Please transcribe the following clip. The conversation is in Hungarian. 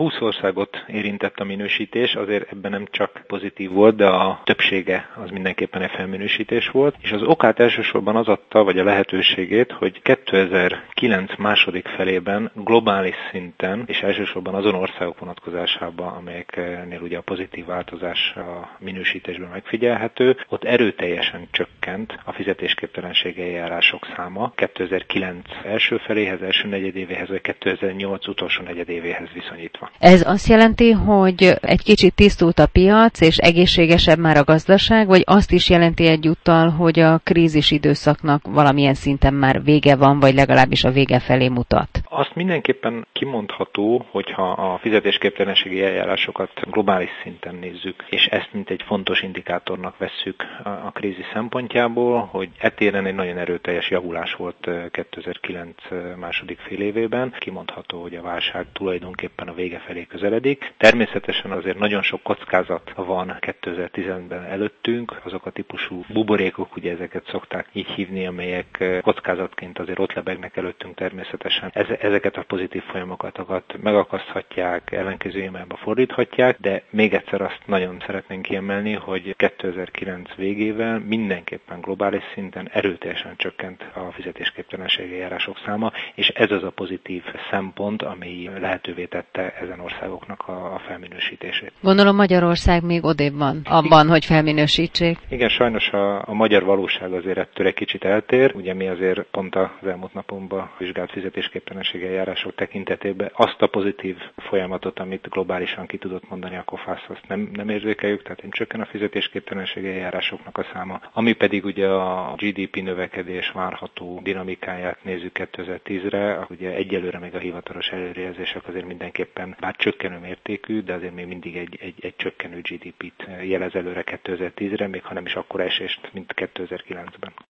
20 országot érintett a minősítés, azért ebben nem csak pozitív volt, de a többsége az mindenképpen egy felminősítés volt, és az okát elsősorban az adta, vagy a lehetőségét, hogy 2009 második felében globális szinten, és elsősorban azon országok vonatkozásában, amelyeknél ugye a pozitív változás a minősítésben megfigyelhető, ott erőteljesen csökkent a fizetésképtelenségi eljárások száma 2009 első feléhez, első negyedévéhez, vagy 2008 utolsó negyedévéhez viszonyítva. Ez azt jelenti, hogy egy kicsit tisztult a piac, és egészségesebb már a gazdaság, vagy azt is jelenti egyúttal, hogy a krízis időszaknak valamilyen szinten már vége van, vagy legalábbis a vége felé mutat? Azt mindenképpen kimondható, hogyha a fizetésképtelenségi eljárásokat globális szinten nézzük, és ezt mint egy fontos indikátornak vesszük a krízis szempontjából, hogy etéren egy nagyon erőteljes javulás volt 2009 második félévében. Kimondható, hogy a válság tulajdonképpen a vége felé közeledik. Természetesen azért nagyon sok kockázat van 2010-ben előttünk, azok a típusú buborékok, ugye ezeket szokták így hívni, amelyek kockázatként azért ott lebegnek előttünk természetesen. Ezeket a pozitív folyamokat megakaszthatják, ellenkező irányba fordíthatják, de még egyszer azt nagyon szeretnénk kiemelni, hogy 2009 végével mindenképpen globális szinten erőteljesen csökkent a fizetésképtelenségi eljárások száma, és ez az a pozitív szempont, ami lehetővé tette ezen országoknak a felminősítését. Gondolom Magyarország még odébb van abban, hogy felminősítsék. Igen, sajnos a magyar valóság azért ettől egy kicsit eltér. Ugye mi azért pont az elmúlt napokban vizsgált fizetésképtelenségi eljárások tekintetében azt a pozitív folyamatot, amit globálisan ki tudott mondani a COFAS, azt nem érzékeljük, tehát nem csökken a fizetésképtelenségi eljárásoknak a száma. Ami pedig ugye a GDP növekedés várható dinamikáját nézzük 2010-re, ugye egyelőre még a hivatalos előrejelzések azért mindenképpen bár csökkenő mértékű, de azért még mindig egy csökkenő GDP-t jelez előre 2010-re, még ha nem is akkora esést, mint 2009-ben.